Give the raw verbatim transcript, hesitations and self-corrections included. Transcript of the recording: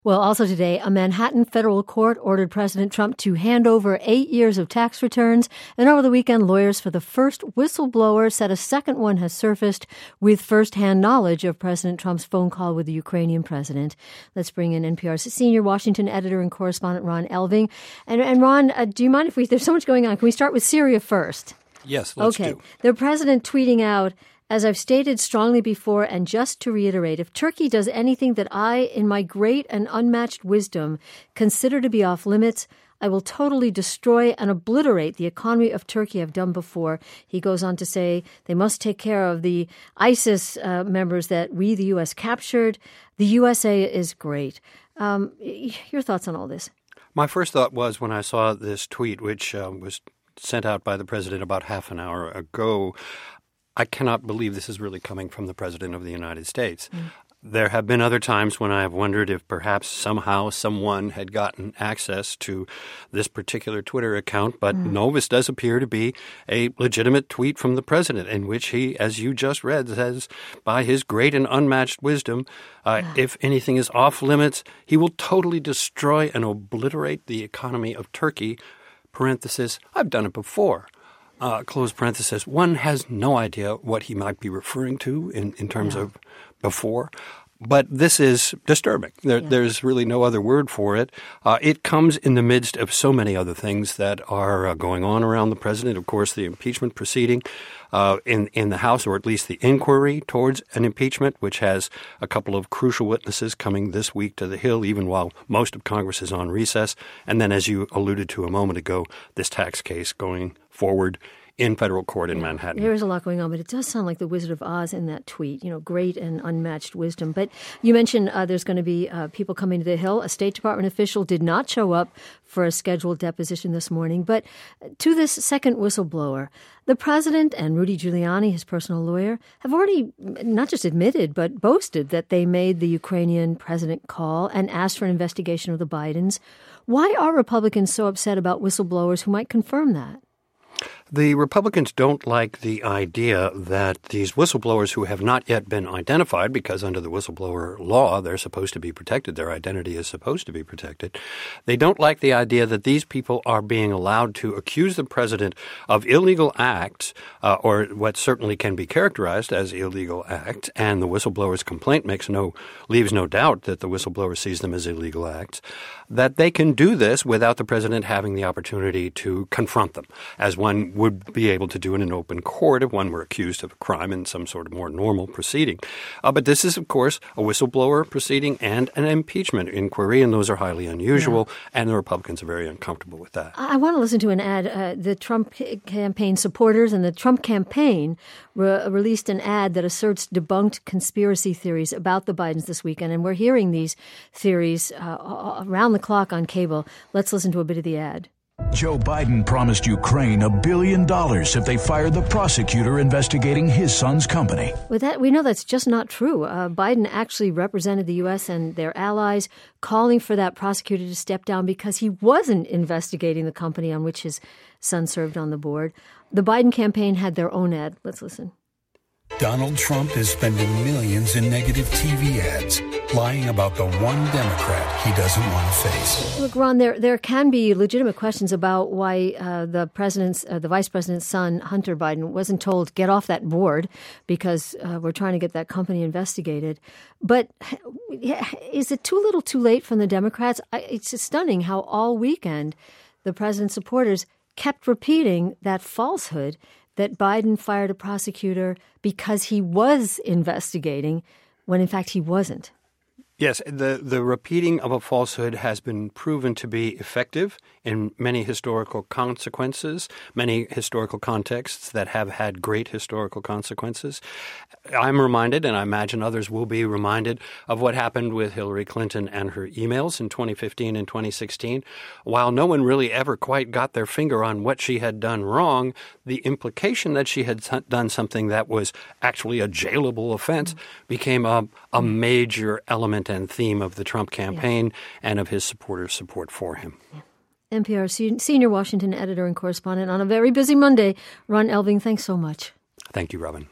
Well, also today, a Manhattan federal court ordered President Trump to hand over eight years of tax returns. And over the weekend, lawyers for the first whistleblower said a second one has surfaced with firsthand knowledge of President Trump's phone call with the Ukrainian president. Let's bring in N P R's senior Washington editor and correspondent, Ron Elving. And, and Ron, uh, do you mind if we, there's so much going on. Can we start with Syria first? Yes, let's okay. do. The president tweeting out, "As I've stated strongly before, and just to reiterate, if Turkey does anything that I, in my great and unmatched wisdom, consider to be off limits, I will totally destroy and obliterate the economy of Turkey I've done before." He goes on to say they must take care of the ISIS uh, members that we, the U S, captured. The U S A is great. Um, your thoughts on all this? My first thought was when I saw this tweet, which uh, was sent out by the president about half an hour ago, I cannot believe this is really coming from the President of the United States. Mm. There have been other times when I have wondered if perhaps somehow someone had gotten access to this particular Twitter account, but mm. no, this does appear to be a legitimate tweet from the president in which he, as you just read, says, by his great and unmatched wisdom, uh, yeah. if anything is off limits, he will totally destroy and obliterate the economy of Turkey, parenthesis, I've done it before. Uh, close parenthesis, one has no idea what he might be referring to in, in terms yeah. of before. But this is disturbing. There, yeah. There's really no other word for it. Uh, it comes in the midst of so many other things that are uh, going on around the president. Of course, the impeachment proceeding uh, in, in the House, or at least the inquiry towards an impeachment, which has a couple of crucial witnesses coming this week to the Hill, even while most of Congress is on recess. And then, as you alluded to a moment ago, this tax case going forward in federal court in yeah, Manhattan. There is a lot going on, but it does sound like the Wizard of Oz in that tweet, you know, great and unmatched wisdom. But you mentioned uh, there's going to be uh, people coming to the Hill. A State Department official did not show up for a scheduled deposition this morning. But to this second whistleblower, the president and Rudy Giuliani, his personal lawyer, have already not just admitted, but boasted that they made the Ukrainian president call and asked for an investigation of the Bidens. Why are Republicans so upset about whistleblowers who might confirm that? The Republicans don't like the idea that these whistleblowers who have not yet been identified, because under the whistleblower law, they're supposed to be protected, their identity is supposed to be protected. They don't like the idea that these people are being allowed to accuse the president of illegal acts, uh, or what certainly can be characterized as illegal acts, and the whistleblower's complaint makes no, leaves no doubt that the whistleblower sees them as illegal acts, that they can do this without the president having the opportunity to confront them, as one would be able to do in an open court if one were accused of a crime in some sort of more normal proceeding. Uh, but this is, of course, a whistleblower proceeding and an impeachment inquiry, and those are highly unusual, yeah. and the Republicans are very uncomfortable with that. I want to listen to an ad. Uh, the Trump campaign supporters and the Trump campaign re- released an ad that asserts debunked conspiracy theories about the Bidens this weekend, and we're hearing these theories uh, around the clock on cable. Let's listen to a bit of the ad. Joe Biden promised Ukraine a billion dollars if they fired the prosecutor investigating his son's company. With that, we know that's just not true. Uh, Biden actually represented the U S and their allies, calling for that prosecutor to step down because he wasn't investigating the company on which his son served on the board. The Biden campaign had their own ad. Let's listen. Donald Trump is spending millions in negative T V ads, lying about the one Democrat he doesn't want to face. Look, Ron, there there can be legitimate questions about why uh, the president's, uh, the vice president's son, Hunter Biden, wasn't told get off that board because uh, we're trying to get that company investigated. But is it too little, too late from the Democrats? I, it's stunning how all weekend the president's supporters kept repeating that falsehood that Biden fired a prosecutor because he was investigating when, in fact, he wasn't. Yes, the, the repeating of a falsehood has been proven to be effective in many historical consequences, many historical contexts that have had great historical consequences. I'm reminded, and I imagine others will be reminded, of what happened with Hillary Clinton and her emails in twenty fifteen and twenty sixteen. While no one really ever quite got their finger on what she had done wrong, the implication that she had done something that was actually a jailable offense became a, a major element and theme of the Trump campaign yeah. and of his supporters' support for him. Yeah. N P R senior Washington editor and correspondent on a very busy Monday, Ron Elving, thanks so much. Thank you, Robin.